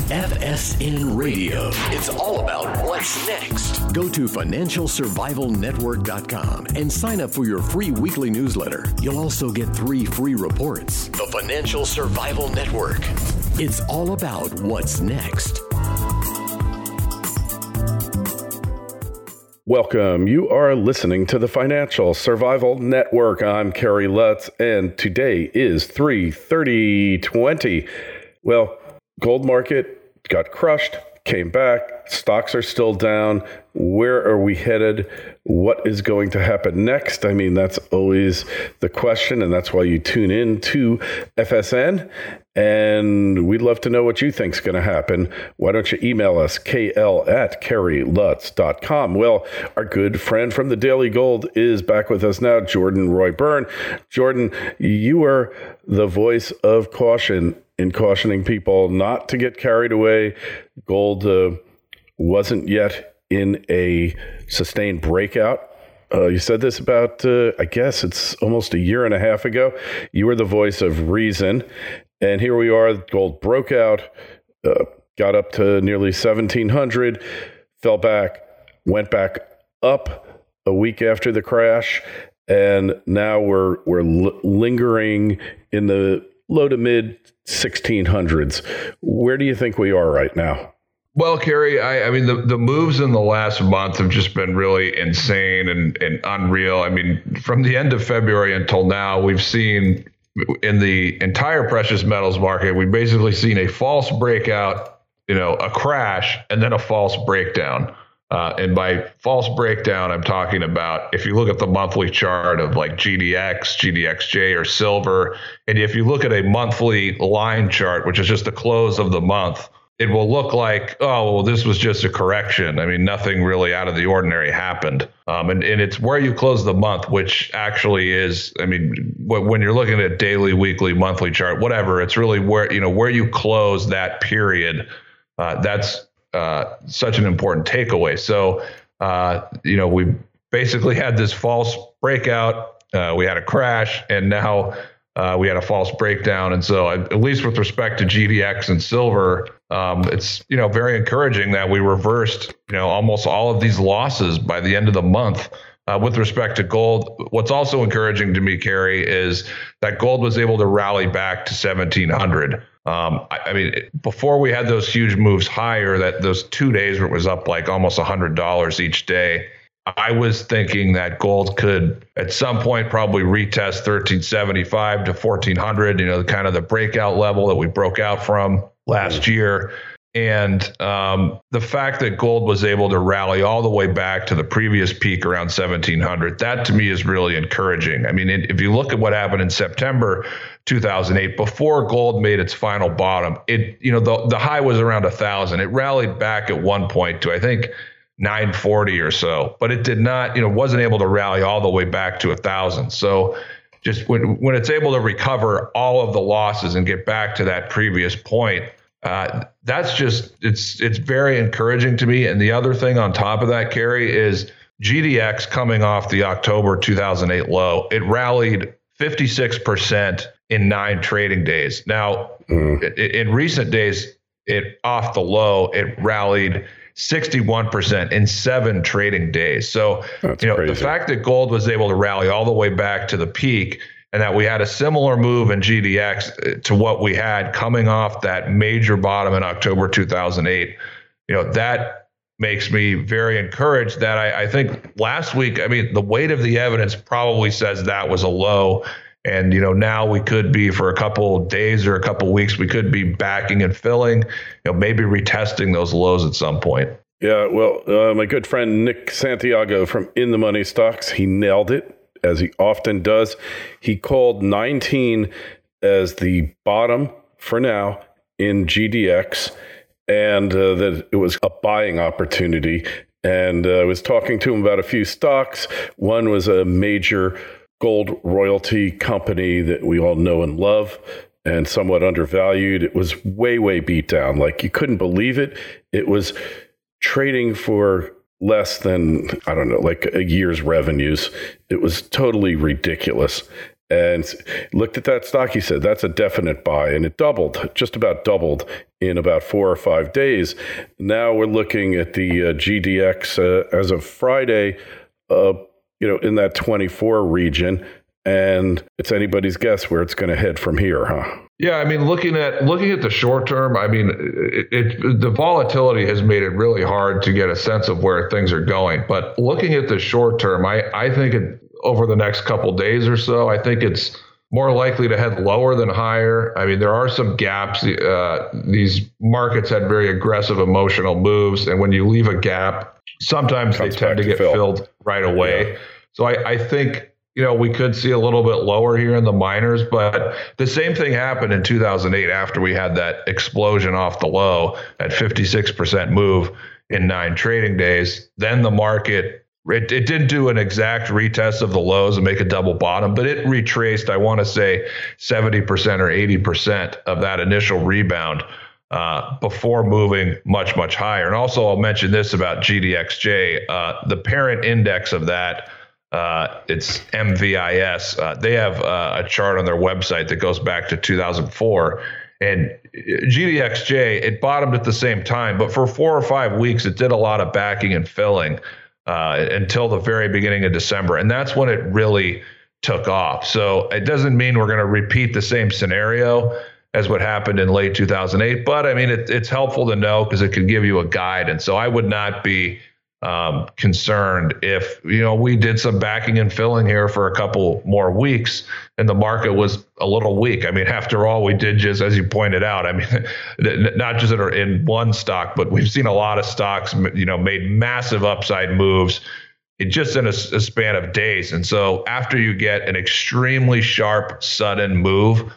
FSN Radio. It's all about what's next. Go to financialsurvivalnetwork.com and sign up for your free weekly newsletter. You'll also get 3 free reports. The Financial Survival Network. It's all about what's next. Welcome. You are listening to the Financial Survival Network. I'm Kerry Lutz, and today is 3/30/20. Well, gold market got crushed, came back. Stocks are still down. Where are we headed? What is going to happen next? I mean, that's always the question, and that's why you tune in to FSN. And we'd love to know what you think is going to happen. Why don't you email us, kl@kerrylutz.com. Well, our good friend from the Daily Gold is back with us now, Jordan Roy Byrne. Jordan, you are the voice of caution in cautioning people not to get carried away. Gold wasn't yet in a sustained breakout. You said this about, I guess it's almost a year and a half ago. You were the voice of reason. And here we are. Gold broke out, got up to nearly 1,700, fell back, went back up a week after the crash. And now we're lingering in the low to mid 1600s. Where do you think we are right now? Well, Kerry, I mean, the moves in the last month have just been really insane and unreal. I mean, from the end of February until now, we've seen in the entire precious metals market, we've basically seen a false breakout, a crash, and then a false breakdown. And by false breakdown, I'm talking about if you look at the monthly chart of like GDX, GDXJ, or silver, and if you look at a monthly line chart, which is just the close of the month, it will look like, oh, well, this was just a correction. I mean, nothing really out of the ordinary happened. And it's where you close the month, which actually is, I mean, when you're looking at daily, weekly, monthly chart, whatever, it's really where you close that period. That's such an important takeaway. So, we basically had this false breakout. We had a crash, and now we had a false breakdown. And so at least with respect to GDX and silver, it's, very encouraging that we reversed, almost all of these losses by the end of the month. With respect to gold, what's also encouraging to me, Kerry, is that gold was able to rally back to 1,700. I mean, before we had those huge moves higher, that those 2 days where it was up like almost $100 each day, I was thinking that gold could at some point probably retest 1,375 to 1,400, kind of the breakout level that we broke out from last year. And the fact that gold was able to rally all the way back to the previous peak around 1,700, that to me is really encouraging. I mean, if you look at what happened in September 2008, before gold made its final bottom, the high was around 1,000. It rallied back at one point to, I think, 940 or so, but it did not, wasn't able to rally all the way back to 1,000. So just when it's able to recover all of the losses and get back to that previous point, that's just, it's very encouraging to me. And the other thing on top of that, Kerry, is GDX coming off the October 2008 low. It rallied 56% in 9 trading days. Now, in recent days, off the low, it rallied 61% in 7 trading days. So, the fact that gold was able to rally all the way back to the peak, and that we had a similar move in GDX to what we had coming off that major bottom in October 2008, that makes me very encouraged that I think last week, I mean, the weight of the evidence probably says that was a low. And, now we could be for a couple days or a couple weeks, we could be backing and filling, maybe retesting those lows at some point. Yeah, well, my good friend Nick Santiago from In the Money Stocks, he nailed it, as he often does. He called 19 as the bottom for now in GDX, and that it was a buying opportunity. And I was talking to him about a few stocks. One was a major gold royalty company that we all know and love, and somewhat undervalued. It was way, way beat down. Like, you couldn't believe it. It was trading for less than, I don't know, like a year's revenues. It was totally ridiculous. and looked at that stock. He said, that's a definite buy. And it doubled, just about doubled in about 4 or 5 days. Now we're looking at the GDX as of Friday, in that 24 region. And it's anybody's guess where it's going to head from here, huh? Yeah, I mean, looking at the short term, I mean, the volatility has made it really hard to get a sense of where things are going. But looking at the short term, I think over the next couple days or so, I think it's more likely to head lower than higher. I mean, there are some gaps. These markets had very aggressive emotional moves, and when you leave a gap, sometimes they tend to get filled right away. Yeah. So I think, we could see a little bit lower here in the minors, but the same thing happened in 2008 after we had that explosion off the low at 56% move in 9 trading days. Then the market, it didn't do an exact retest of the lows and make a double bottom, but it retraced, I want to say 70% or 80% of that initial rebound before moving much, much higher. And also I'll mention this about GDXJ, the parent index of that, it's MVIS. They have a chart on their website that goes back to 2004, and GDXJ, it bottomed at the same time, but for 4 or 5 weeks, it did a lot of backing and filling until the very beginning of December. And that's when it really took off. So it doesn't mean we're going to repeat the same scenario as what happened in late 2008, but I mean, it's helpful to know because it can give you a guide. And so I would not be concerned if, we did some backing and filling here for a couple more weeks and the market was a little weak. I mean, after all, we did just, as you pointed out, I mean, not just in one stock, but we've seen a lot of stocks, made massive upside moves just in a span of days. And so after you get an extremely sharp, sudden move,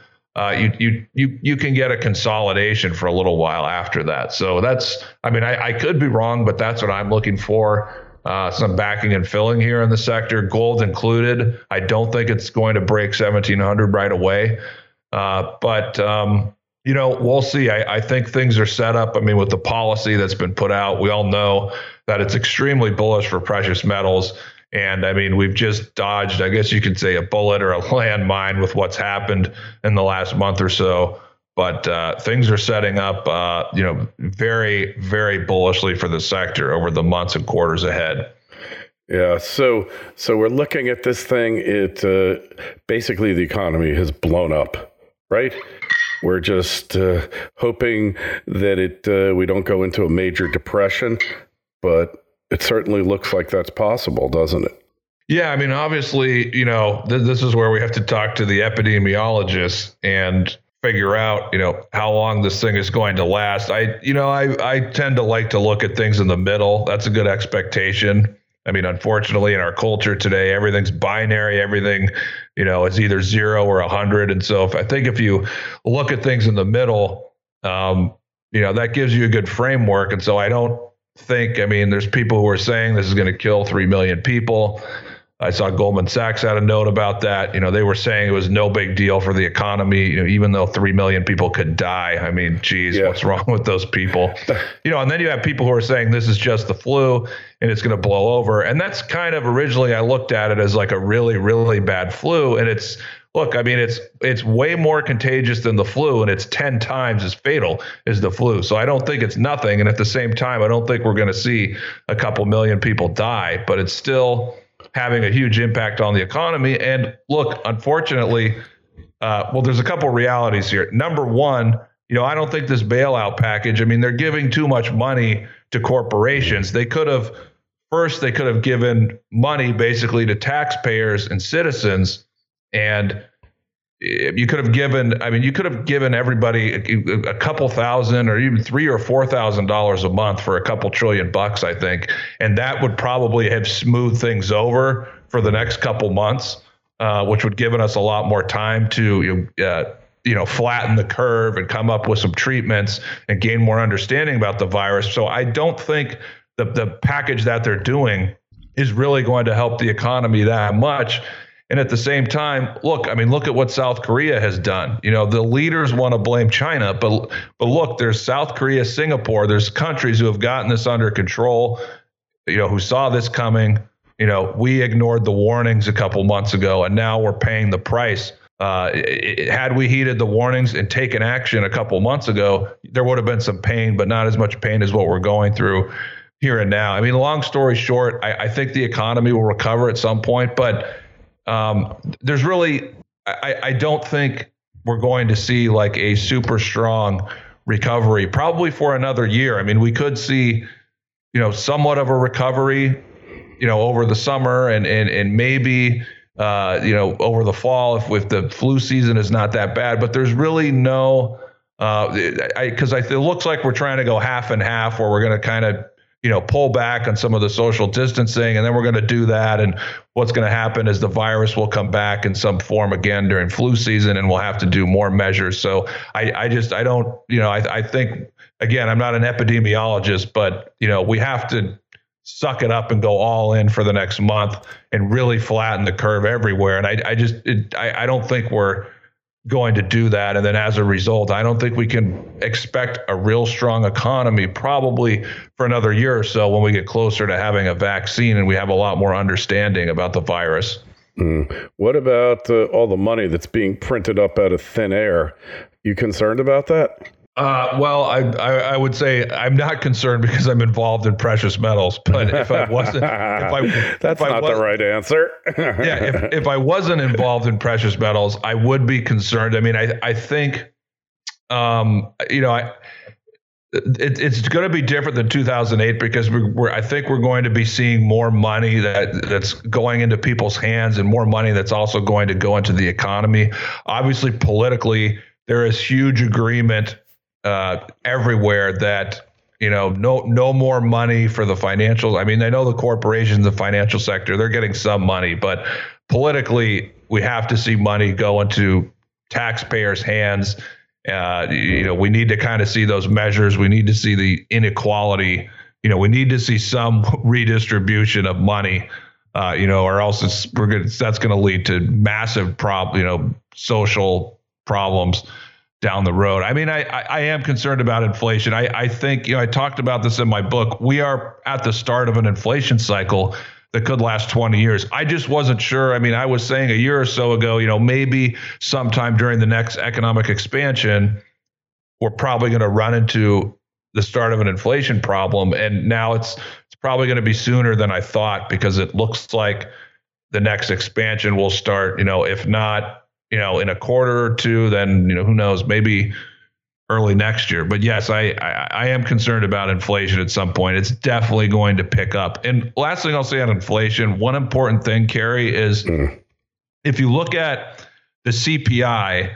you can get a consolidation for a little while after that. So I could be wrong, but that's what I'm looking for. Some backing and filling here in the sector, gold included. I don't think it's going to break 1,700 right away. But we'll see. I think things are set up. I mean, with the policy that's been put out, we all know that it's extremely bullish for precious metals. And I mean, we've just dodged, I guess you could say, a bullet or a landmine with what's happened in the last month or so. But things are setting up, very, very bullishly for the sector over the months and quarters ahead. Yeah. So we're looking at this thing. It basically the economy has blown up, right? We're just hoping that we don't go into a major depression, but it certainly looks like that's possible, doesn't it? Yeah, I mean, obviously, this is where we have to talk to the epidemiologists and figure out, how long this thing is going to last. I tend to like to look at things in the middle. That's a good expectation. I mean, unfortunately, in our culture today, everything's binary. Everything, is either 0 or 100. And so if you look at things in the middle, that gives you a good framework. And so I don't think, there's people who are saying this is going to kill 3 million people. I saw Goldman Sachs had a note about that. They were saying it was no big deal for the economy, even though 3 million people could die. I mean, geez, yeah. What's wrong with those people? And then you have people who are saying this is just the flu and it's going to blow over. And that's kind of originally I looked at it as like a really, really bad flu. And it's way more contagious than the flu, and it's 10 times as fatal as the flu. So I don't think it's nothing. And at the same time, I don't think we're going to see a couple million people die, but it's still having a huge impact on the economy. And look, unfortunately, there's a couple realities here. Number one, I don't think this bailout package, they're giving too much money to corporations. They could have given money basically to taxpayers and citizens. And you could have given everybody a couple thousand or even $3,000 or $4,000 a month for a couple $1 trillion, I think. And that would probably have smoothed things over for the next couple months, which would given us a lot more time to, flatten the curve and come up with some treatments and gain more understanding about the virus. So I don't think the package that they're doing is really going to help the economy that much. And at the same time, look at what South Korea has done. The leaders want to blame China, but look, there's South Korea, Singapore. There's countries who have gotten this under control, who saw this coming, we ignored the warnings a couple months ago, and now we're paying the price. Had we heeded the warnings and taken action a couple months ago, there would have been some pain, but not as much pain as what we're going through here and now. I mean, long story short, I think the economy will recover at some point, but there's really, I don't think we're going to see like a super strong recovery probably for another year. I mean, we could see, somewhat of a recovery, over the summer and maybe, over the fall if the flu season is not that bad. But there's really no, because it looks like we're trying to go half and half, where we're going to kind of, pull back on some of the social distancing, and then we're going to do that. And what's going to happen is the virus will come back in some form again during flu season, and we'll have to do more measures. So I think, again, I'm not an epidemiologist, but, we have to suck it up and go all in for the next month and really flatten the curve everywhere. And I don't think we're going to do that. And then as a result, I don't think we can expect a real strong economy probably for another year or so when we get closer to having a vaccine and we have a lot more understanding about the virus. What about all the money that's being printed up out of thin air? You concerned about that? Well, I would say I'm not concerned because I'm involved in precious metals. But if I wasn't, that's not the right answer. Yeah, if I wasn't involved in precious metals, I would be concerned. I mean, I think, it's going to be different than 2008 because I think we're going to be seeing more money that's going into people's hands and more money that's also going to go into the economy. Obviously, politically, there is huge agreement everywhere that no more money for the financials. I mean, I know the corporations, the financial sector, they're getting some money, but politically, we have to see money go into taxpayers' hands. We need to kind of see those measures. We need to see the inequality. We need to see some redistribution of money. Or else that's going to lead to massive social problems down the road. I mean, I am concerned about inflation. I think, I talked about this in my book. We are at the start of an inflation cycle that could last 20 years. I just wasn't sure. I mean, I was saying a year or so ago, maybe sometime during the next economic expansion, we're probably going to run into the start of an inflation problem. And now it's probably going to be sooner than I thought, because it looks like the next expansion will start, if not, in a quarter or two, then, who knows, maybe early next year. But yes, I am concerned about inflation at some point. It's definitely going to pick up. And last thing I'll say on inflation, one important thing, Kerry, is if you look at the CPI,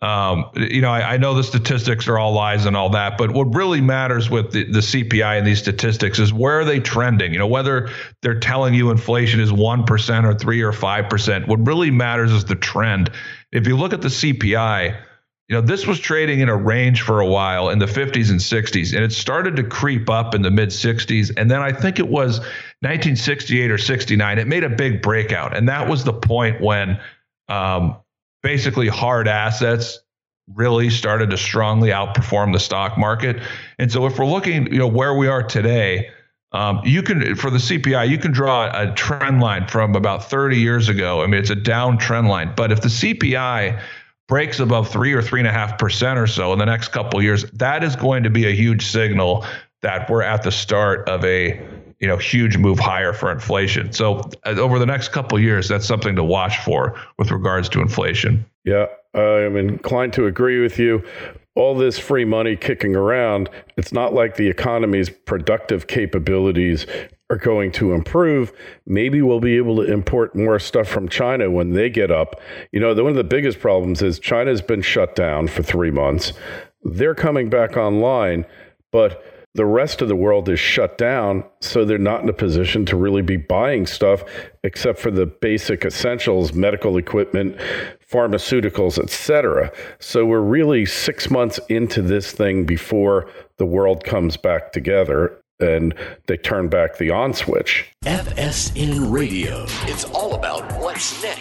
I know the statistics are all lies and all that, but what really matters with the CPI and these statistics is where are they trending? Whether they're telling you inflation is 1% or 3 or 5%, what really matters is the trend. If you look at the CPI, this was trading in a range for a while in the 50s and 60s, and it started to creep up in the mid 60s. And then I think it was 1968 or 69, it made a big breakout. And that was the point when basically hard assets really started to strongly outperform the stock market. And so if we're looking, where we are today, you can, for the CPI, you can draw a trend line from about 30 years ago. I mean, it's a down trend line. But if the CPI breaks above 3 or 3.5% or so in the next couple of years, that is going to be a huge signal that we're at the start of a huge move higher for inflation. So over the next couple of years, that's something to watch for with regards to inflation. Yeah, I'm inclined to agree with you. All this free money kicking around, it's not like the economy's productive capabilities are going to improve. Maybe we'll be able to import more stuff from China when they get up. One of the biggest problems is China's been shut down for 3 months. They're coming back online, but the rest of the world is shut down, so they're not in a position to really be buying stuff except for the basic essentials, medical equipment, pharmaceuticals, etc. So we're really 6 months into this thing before the world comes back together and they turn back the on switch. FSN Radio. It's all about what's next.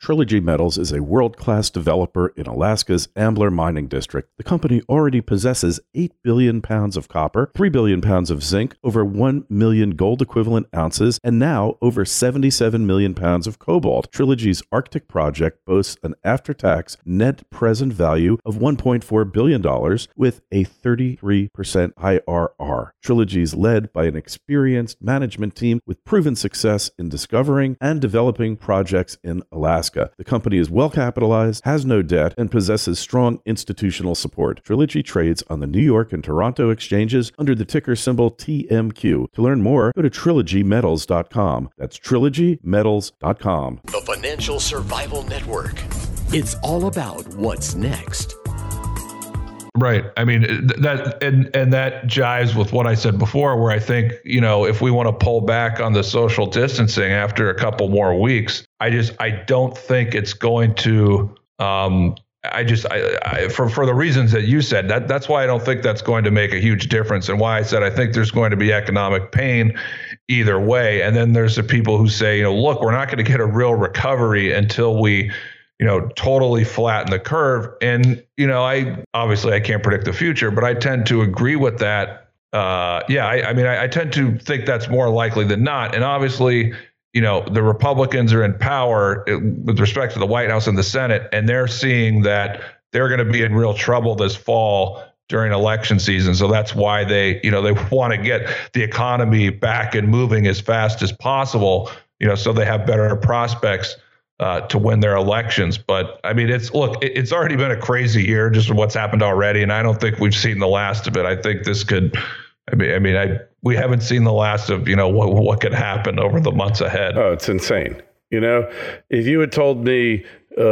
Trilogy Metals is a world-class developer in Alaska's Ambler Mining District. The company already possesses 8 billion pounds of copper, 3 billion pounds of zinc, over 1 million gold-equivalent ounces, and now over 77 million pounds of cobalt. Trilogy's Arctic project boasts an after-tax net present value of $1.4 billion with a 33% IRR. Trilogy is led by an experienced management team with proven success in discovering and developing projects in Alaska. The company is well capitalized, has no debt, and possesses strong institutional support. Trilogy trades on the New York and Toronto exchanges under the ticker symbol TMQ. To learn more, go to trilogymetals.com. That's trilogymetals.com. The Financial Survival Network. It's all about what's next. Right. I mean, that and that jives with what I said before, where I think, if we want to pull back on the social distancing after a couple more weeks, I don't think it's going to, for the reasons that you said, that's why I don't think that's going to make a huge difference, and why I said I think there's going to be economic pain either way. And then there's the people who say, look, we're not going to get a real recovery until we totally flatten the curve. And, I can't predict the future, but I tend to agree with that. I tend to think that's more likely than not. And obviously, the Republicans are in power with respect to the White House and the Senate, and they're seeing that they're going to be in real trouble this fall during election season. So that's why they want to get the economy back and moving as fast as possible, so they have better prospects to win their elections. But I mean, it's already been a crazy year just what's happened already, and I don't think we've seen the last of it. I think this could. We haven't seen the last of what could happen over the months ahead. Oh, it's insane. If you had told me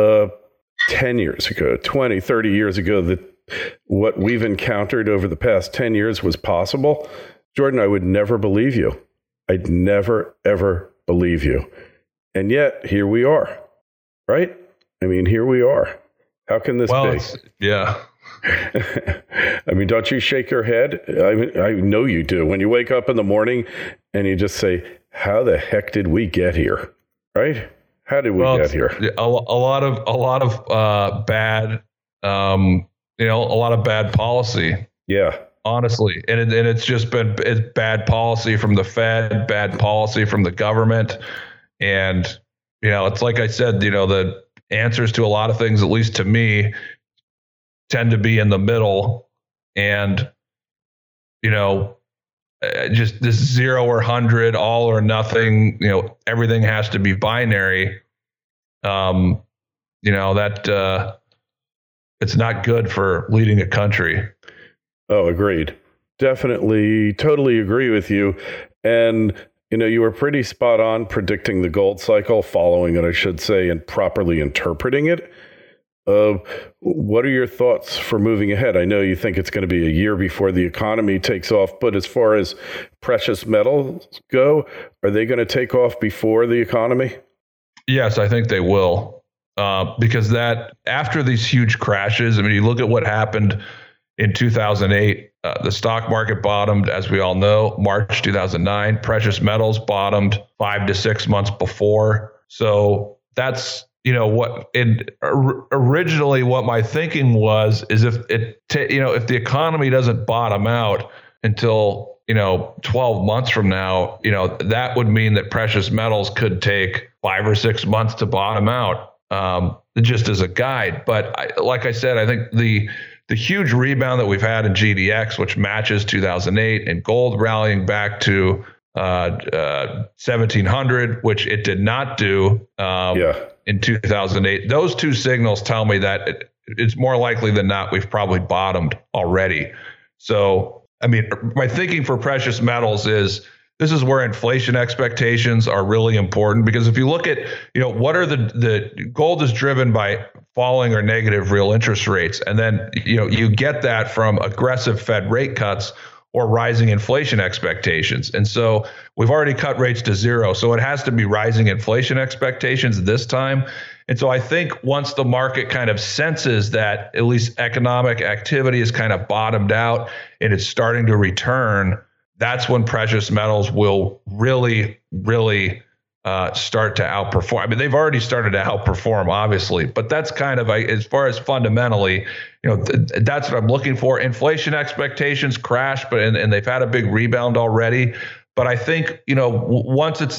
10 years ago, 20, 30 years ago that what we've encountered over the past 10 years was possible, Jordan, I would never believe you. I'd never, ever believe you. And yet, here we are, right? I mean, here we are. How can this be? Yeah. I mean, don't you shake your head? I know you do. When you wake up in the morning and you just say, how the heck did we get here? Right? How did we get here? A lot of bad, a lot of bad policy. Yeah. Honestly. And it's just been bad policy from the Fed, bad policy from the government. And, it's like I said, the answers to a lot of things, at least to me, tend to be in the middle. And, just this 0 or 100, all or nothing, everything has to be binary. That it's not good for leading a country. Oh, agreed. Definitely. Totally agree with you. And you were pretty spot on predicting the gold cycle, following it, I should say, and properly interpreting it. What are your thoughts for moving ahead? I know you think it's going to be a year before the economy takes off, but as far as precious metals go, are they going to take off before the economy? Yes, I think they will. Because that after these huge crashes, you look at what happened in 2008. The stock market bottomed, as we all know, March 2009. Precious metals bottomed 5 to 6 months before. So that's, originally what my thinking was is if the economy doesn't bottom out until, 12 months from now, that would mean that precious metals could take 5 or 6 months to bottom out, just as a guide. But like I said, I think the huge rebound that we've had in GDX, which matches 2008, and gold rallying back to 1,700, which it did not do in 2008. Those two signals tell me that it's more likely than not we've probably bottomed already. So, my thinking for precious metals is this is where inflation expectations are really important, because if you look at, what are the gold is driven by falling or negative real interest rates. And then, you get that from aggressive Fed rate cuts or rising inflation expectations. And so we've already cut rates to 0. So it has to be rising inflation expectations this time. And so I think once the market kind of senses that at least economic activity is kind of bottomed out and it's starting to return, that's when precious metals will really, really start to outperform. I mean, they've already started to outperform, obviously, but that's kind of as far as fundamentally, that's what I'm looking for. Inflation expectations crash, and they've had a big rebound already. But I think, once once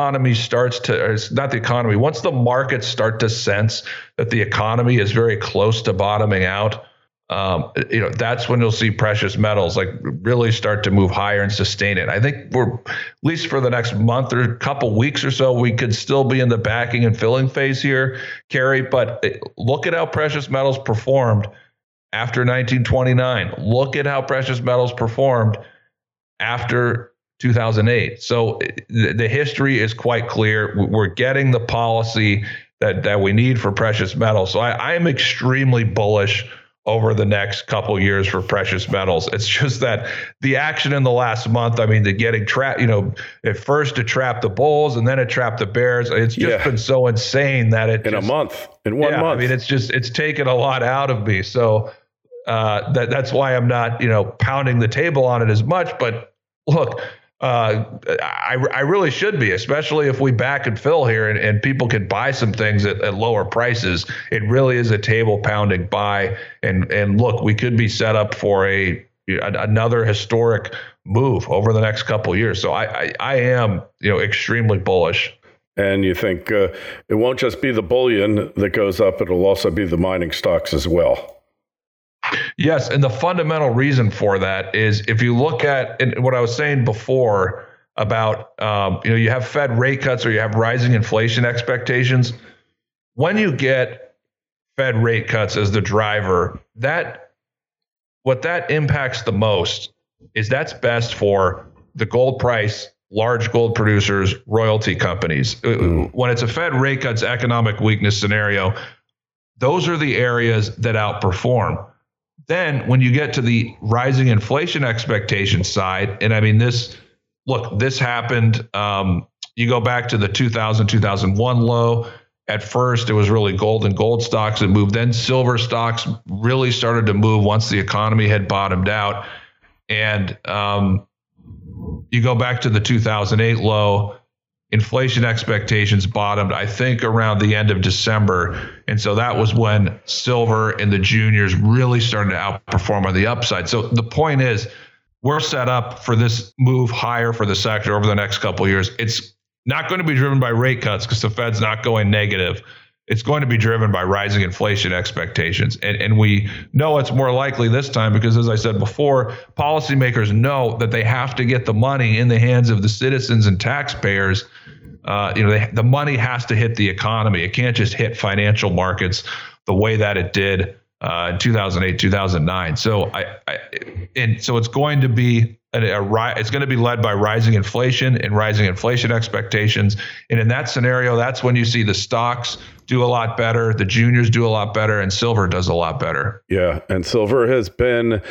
the markets start to sense that the economy is very close to bottoming out, that's when you'll see precious metals really start to move higher and sustain it. I think we're, at least for the next month or couple weeks or so, we could still be in the backing and filling phase here, Kerry. But look at how precious metals performed after 1929. Look at how precious metals performed after 2008. So the history is quite clear. We're getting the policy that we need for precious metals. So I am extremely bullish over the next couple of years for precious metals. It's just that the action in the last month, I mean, the getting trapped, at first to trap the bulls and then it trapped the bears. It's just been so insane that in one month. I mean, it's taken a lot out of me. So that's why I'm not, pounding the table on it as much. But look, I really should be, especially if we back and fill here and people can buy some things at lower prices. It really is a table pounding buy. And look, we could be set up for another historic move over the next couple of years. So I am, extremely bullish. And you think it won't just be the bullion that goes up, it'll also be the mining stocks as well. Yes, and the fundamental reason for that is if you look at what I was saying before about, you have Fed rate cuts or you have rising inflation expectations. When you get Fed rate cuts as the driver, what that impacts the most is that's best for the gold price, large gold producers, royalty companies. When it's a Fed rate cuts economic weakness scenario, those are the areas that outperform. Then when you get to the rising inflation expectation side, and I mean, this happened. You go back to the 2001 low. At first, it was really gold and gold stocks that moved. Then silver stocks really started to move once the economy had bottomed out. And you go back to the 2008 low. Inflation expectations bottomed, I think, around the end of December. And so that was when silver and the juniors really started to outperform on the upside. So the point is, we're set up for this move higher for the sector over the next couple of years. It's not going to be driven by rate cuts because the Fed's not going negative. It's going to be driven by rising inflation expectations. And we know it's more likely this time because, as I said before, policymakers know that they have to get the money in the hands of the citizens and taxpayers. The money has to hit the economy. It can't just hit financial markets the way that it did in 2008, 2009. So so it's going to be it's going to be led by rising inflation and rising inflation expectations. And in that scenario, that's when you see the stocks do a lot better, the juniors do a lot better, and silver does a lot better. Yeah, and silver has been,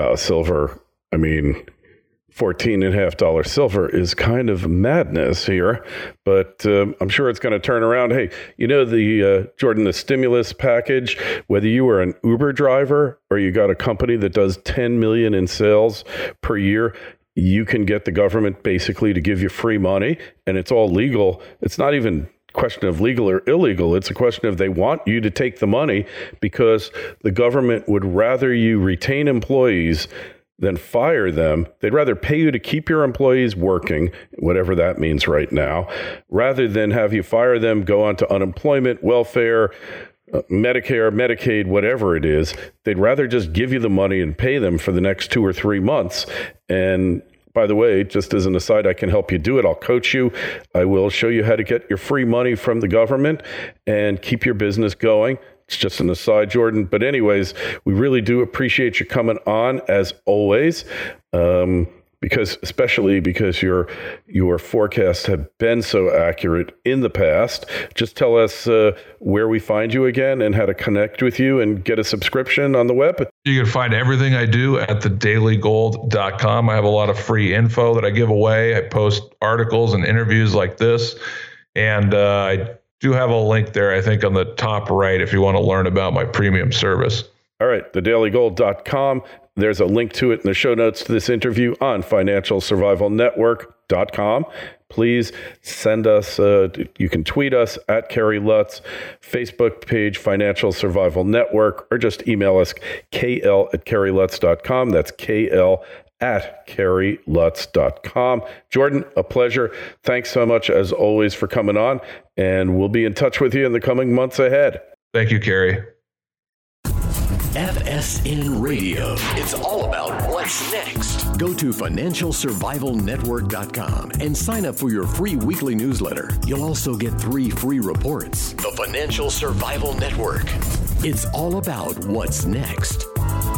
$14.50 silver is kind of madness here, but I'm sure it's going to turn around. Hey, Jordan, the stimulus package, whether you were an Uber driver or you got a company that does 10 million in sales per year, you can get the government basically to give you free money, and it's all legal. It's not even question of legal or illegal. It's a question of they want you to take the money because the government would rather you retain employees than fire them. They'd rather pay you to keep your employees working, whatever that means right now, rather than have you fire them, go on to unemployment, welfare, Medicare, Medicaid, whatever it is. They'd rather just give you the money and pay them for the next 2 or 3 months. And by the way, just as an aside, I can help you do it. I'll coach you. I will show you how to get your free money from the government and keep your business going. It's just an aside, Jordan. But anyways, we really do appreciate you coming on as always, especially because your forecasts have been so accurate in the past. Just tell us where we find you again and how to connect with you and get a subscription on the web. You can find everything I do at thedailygold.com. I have a lot of free info that I give away. I post articles and interviews like this. And I do have a link there, I think, on the top right if you want to learn about my premium service. All right, thedailygold.com. There's a link to it in the show notes to this interview on financialsurvivalnetwork.com. financialsurvivalnetwork.com. Please send us, you can tweet us at Kerry Lutz, Facebook page Financial Survival Network, or just email us kl@kerrylutz.com. That's kl@kerrylutz.com. Jordan, a pleasure. Thanks so much, as always, for coming on, and we'll be in touch with you in the coming months ahead. Thank you, Kerry. FSN Radio. It's all about what's next. Go to financialsurvivalnetwork.com and sign up for your free weekly newsletter. You'll also get 3 free reports. The Financial Survival Network. It's all about what's next.